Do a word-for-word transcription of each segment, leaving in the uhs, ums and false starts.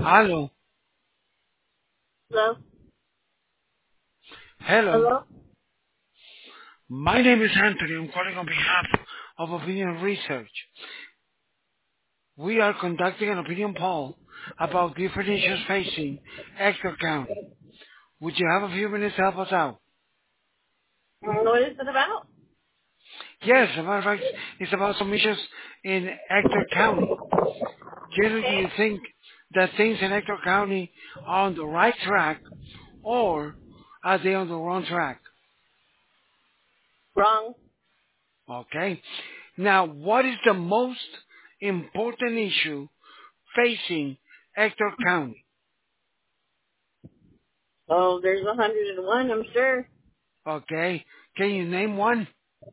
Hello. Hello? Hello. Hello? My name is Anthony. I'm calling on behalf of Opinion Research. We are conducting an opinion poll about different issues facing Ector County. Would you have a few minutes to help us out? What is it about? Yes, as a matter of fact, it's about some issues in Ector County. Generally, do you think that things in Ector County are on the right track or are they on the wrong track? Wrong. Okay. Now, what is the most important issue facing Ector County? Oh, there's a hundred and one, I'm sure. Okay. Can you name one?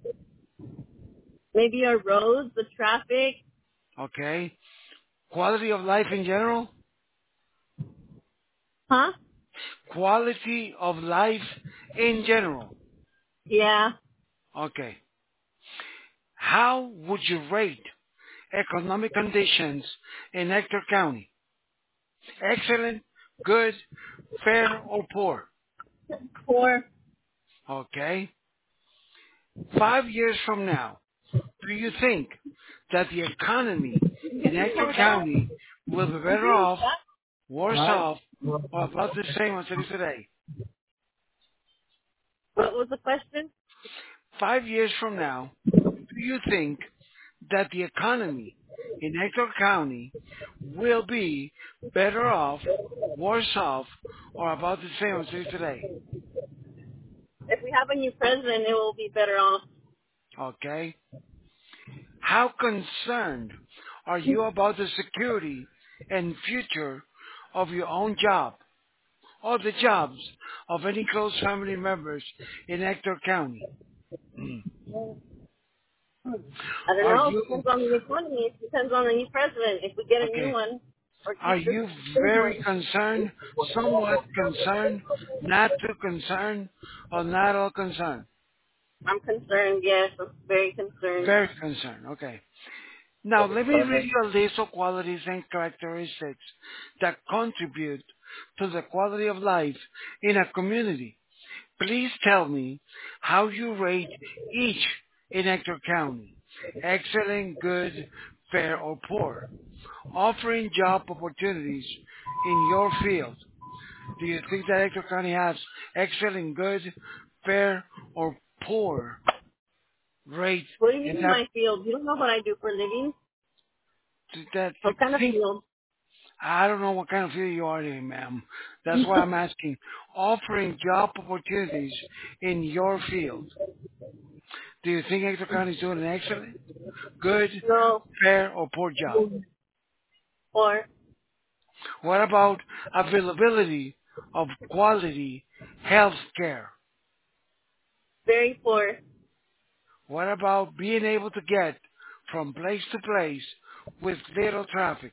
Maybe our roads, the traffic. Okay. Quality of life in general? Huh? Quality of life in general. Yeah. Okay. How would you rate economic conditions in Ector County? Excellent, good, fair, or poor? Four. Okay. Five years from now, do you think that the economy in Ector County will be better off, worse off, or about the same as it is today? What was the question? Five years from now, do you think that the economy in Ector County will be better off, worse off, or about the same as it is today? If we have a new president, it will be better off. Okay? How concerned are you about the security and future of your own job or the jobs of any close family members in Ector County? I don't Are know. It you depends on the economy. It depends on the new president. If we get a new okay? one or Are keep the you same very one. concerned, somewhat concerned, not too concerned, or not all concerned? I'm concerned, yes. I'm very concerned. Very concerned. Okay. Now let me read you a list of qualities and characteristics that contribute to the quality of life in a community. Please tell me how you rate each in Ector County. Excellent, good, fair, or poor. Offering job opportunities in your field. Do you think that Ector County has excellent, good, fair, or poor rate What do you in mean in that, my field? You don't know what I do for a living. that you What kind of think? field? I don't know what kind of field you are in, ma'am. That's why I'm asking. Offering job opportunities in your field. Do you think Ector County is doing an excellent, good, No. fair, or poor job? Or What about availability of quality health care? very poor. What about being able to get from place to place with little traffic?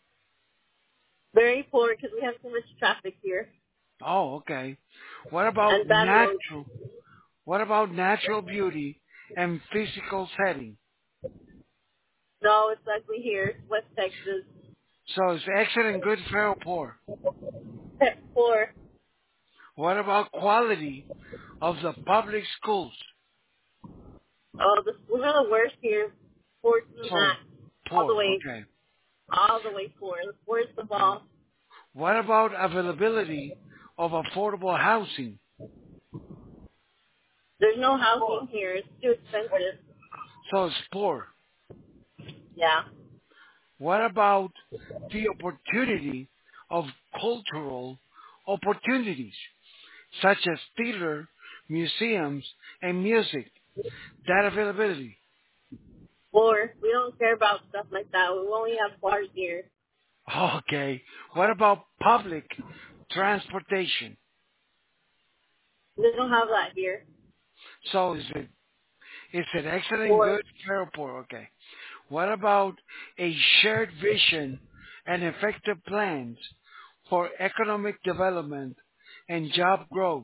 Very poor because we have so much traffic here Oh, okay. What about and bad roads. natural, what about natural beauty and physical setting? No, it's ugly here. West Texas. So it's excellent, good, fair, or poor? Pet poor. What about quality of the public schools? Oh, the schools are the worst here. Poor to the So max. All the poor, way. okay. All the way poor. The worst of all. What about availability of affordable housing? There's no housing here. It's too expensive. So it's poor. Yeah. What about the opportunity of cultural opportunities, such as theater, museums, and music? That availability. Poor. We don't care about stuff like that. We only have bars here. Okay. What about public transportation? They don't have that here. So is it is it excellent, Poor. good, fair, or poor? Okay. What about a shared vision and effective plans for economic development and job growth?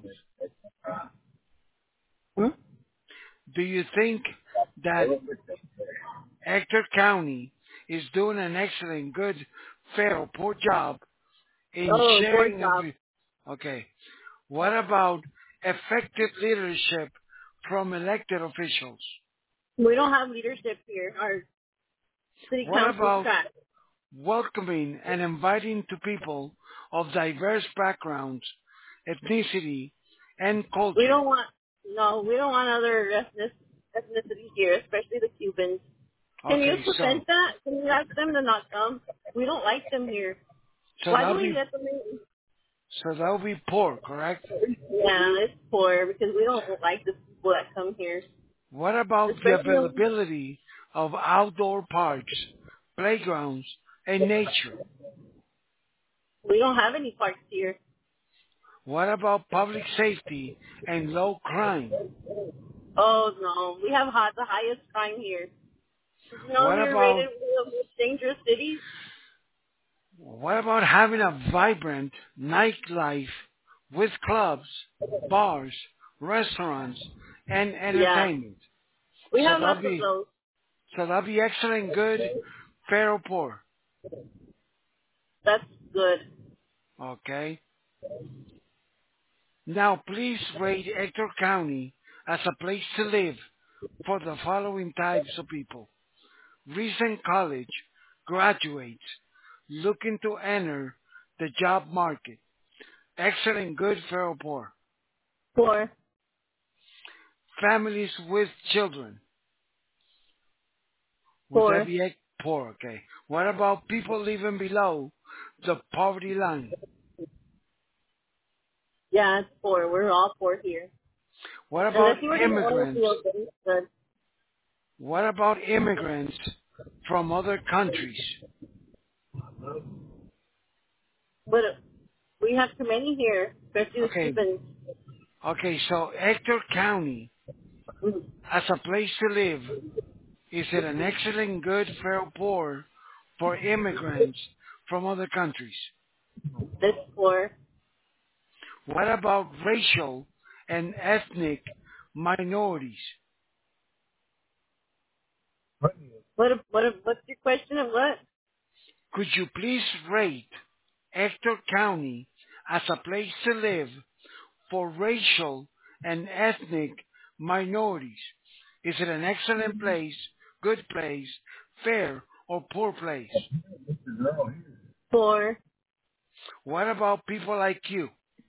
Hmm? Do you think that Ector County is doing an excellent, good, fair, or poor job in Oh, poor sharing of job. it. Okay. What about effective leadership from elected officials? We don't have leadership here. Our city What council's about trash. welcoming and inviting to people of diverse backgrounds, ethnicity, and We culture? don't want, no, we don't want other ethnic, ethnicities here, especially the Cubans. Can you Okay, so prevent that? Can you ask them to not come? We don't like them here. so Why do that'll we be let them in? so that'll be poor, correct? Yeah, it's poor because we don't like the people that come here. What about the Especially when availability of outdoor parks, playgrounds, and nature? we don't have any parks here. What about public safety and low crime? Oh no, we have hot, the highest crime here. Did you know What we were about rated one of the most dangerous cities? what about having a vibrant nightlife with clubs, bars, restaurants, and Yeah, entertainment? we So have that'll lots of be those. so that'll be excellent, good, fair or poor. That's good. Okay. Now please rate Ector County as a place to live for the following types of people. Recent college graduates looking to enter the job market. Excellent, good, fair or poor. Poor, Families with children. Would that poor. be ec- poor? Okay. What about people living below the poverty line? Yeah, it's poor. We're all poor here. What about Unless you work in the oil immigrants? field, then it's good. What about immigrants from other countries? But we have too many here, especially the Okay. Cubans. Okay, so Ector County Mm, as a place to live, is it an excellent, good, fair, or poor for immigrants from other countries? It's poor. What about racial and ethnic minorities? What? A, what? A, what's your question of what? Could you please rate Ector County as a place to live for racial and ethnic minorities? Is it an excellent place, good place, fair, or poor place? Poor. What about people like you?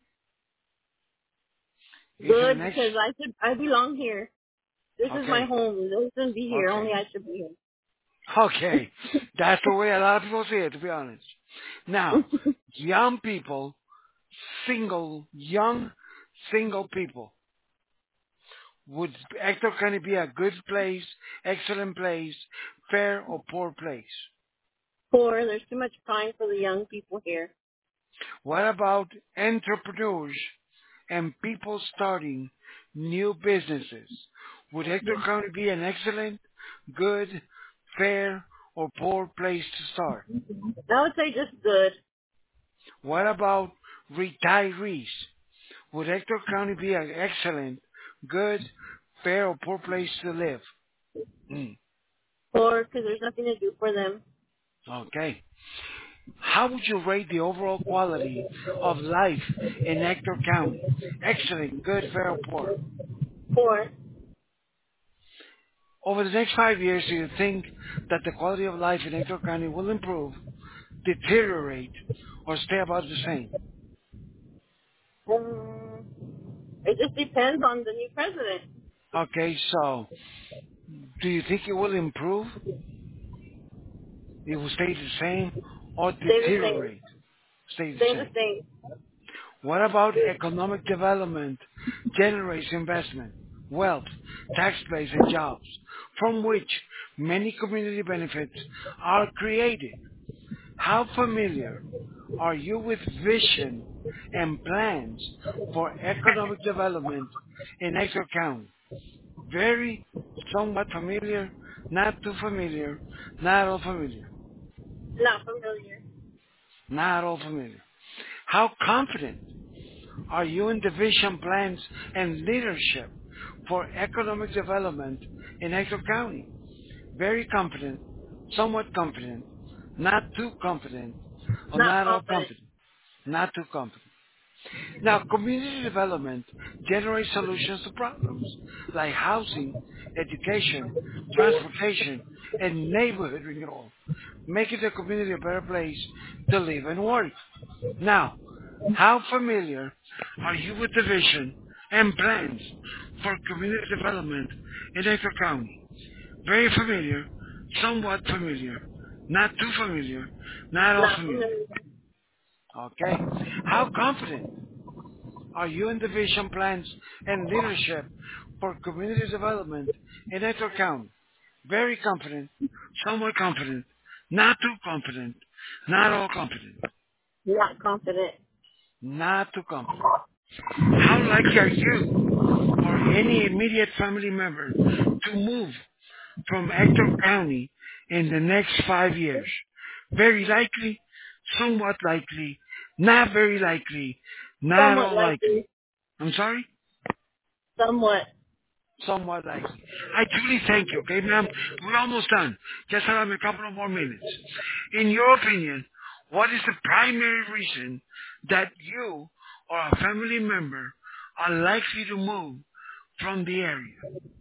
Is it Good an ex? because I should. I belong here. This is my Okay, home. They shouldn't be here. okay, Only I should be okay. That's the way a lot of people see it, to be honest. here. Now, young people, single, young, single people, would Hector County be a good place, excellent place, fair or poor place? Poor. There's too much crime for the young people here. What about entrepreneurs and people starting new businesses? Would Hector County be an excellent, good, fair, or poor place to start? I would say just good. What about retirees? Would Hector County be an excellent, good, fair, or poor place to live? Hmm. Poor because there's nothing to do for them. Okay. How would you rate the overall quality of life in Hector County? Excellent, good, fair, or poor? Poor. Over the next five years, do you think that the quality of life in Hector County will improve, deteriorate, or stay about the same? Um, it just depends on the new president. Okay, so do you think it will improve? It will stay the same or Stay the same. deteriorate? Stay the Stay the same. same. What about economic development generates investment, wealth, tax base, and jobs, from which many community benefits are created? How familiar are you with vision and plans for economic development in Exeter County? Very, somewhat familiar, not too familiar, not at all familiar, Not familiar. not at all familiar. How confident are you in the vision plans and leadership for economic development in Exeter County? Very confident, somewhat confident, not too confident, or Not not at all confident. confident. not too confident. Now, community development generates solutions to problems like housing, education, transportation, and neighborhood renewal, making the community a better place to live and work. Now, how familiar are you with the vision and plans for community development in Edgar County? Very familiar, somewhat familiar, not too familiar, not all Not familiar. familiar. Okay? How confident are you in the vision plans and leadership for community development in Edgar County? Very confident, somewhat confident, not too confident, not all confident, Not confident. not too confident. How likely are you or any immediate family member to move from Ector County in the next five years? Very likely, somewhat likely, not very likely, not Somewhat all likely. likely. I'm sorry? Somewhat. Somewhat likely. I truly thank you, okay, ma'am? We're almost done. Just have a couple of more minutes. In your opinion, what is the primary reason that you or a family member are likely to move from the area?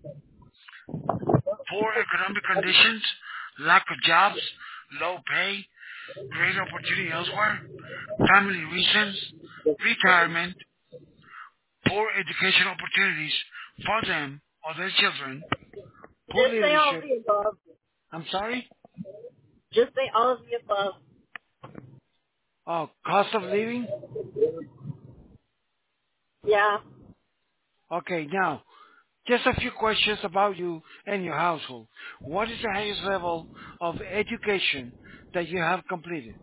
Poor economic conditions, lack of jobs, low pay, great opportunity elsewhere, family reasons, retirement, poor education opportunities for them or their children, poor Just say all of leadership. the above. I'm sorry? Just say all of the above. Oh, cost of living? Yeah. Okay, now, just a few questions about you and your household. What is the highest level of education that you have completed?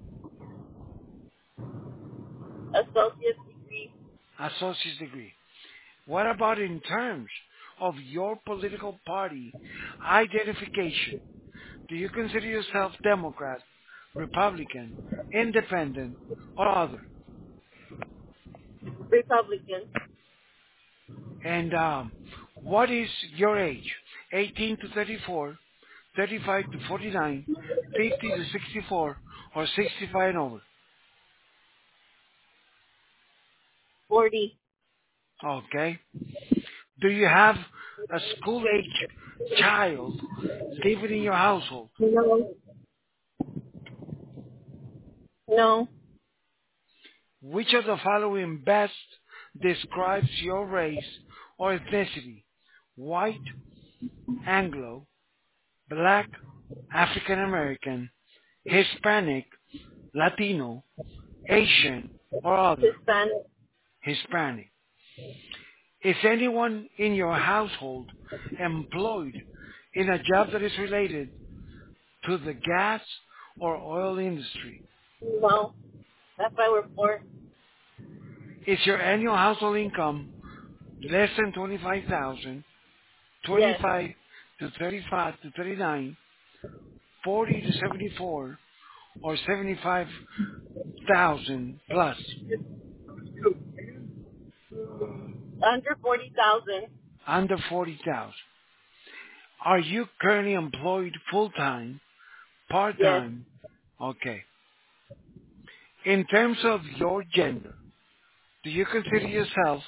Associate's degree. Associate's degree. What about in terms of your political party identification? Do you consider yourself Democrat, Republican, Independent, or other? Republican. And um, what is your age? eighteen to thirty-four, thirty-five to forty-nine, fifty to sixty-four, or sixty-five and over? forty. Okay. Do you have a school-age child living in your household? No. No. Which of the following best describes your race or ethnicity? White, Anglo, Black, African American, Hispanic, Latino, Asian, or other? Hispanic. Hispanic. Is anyone in your household employed in a job that is related to the gas or oil industry? No. That's why we're poor. Is your annual household income less than twenty-five thousand, Yes. twenty-five to thirty-five to thirty-nine, forty to seventy-four, or seventy-five thousand plus? Under forty thousand. Under forty thousand. Are you currently employed full-time, Yes. part-time? Okay. In terms of your gender, do you consider yourself,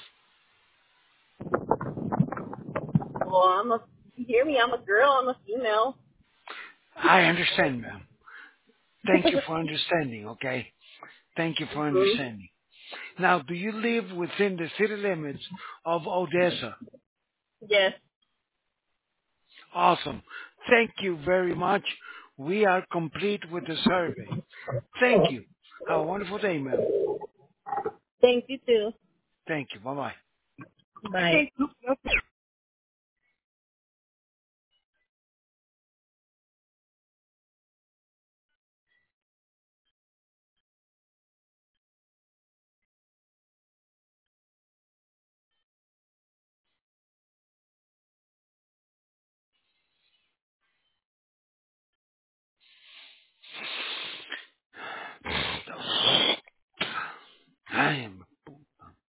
Well, I'm a, you hear me? I'm a girl. I'm a female. I understand, ma'am. Thank you for understanding, okay? Thank you for hmm understanding. Now, do you live within the city limits of Odessa? Yes. Awesome. Thank you very much. We are complete with the survey. Thank you. Have a wonderful day, ma'am. Thank you too. Thank you. Bye-bye. Bye.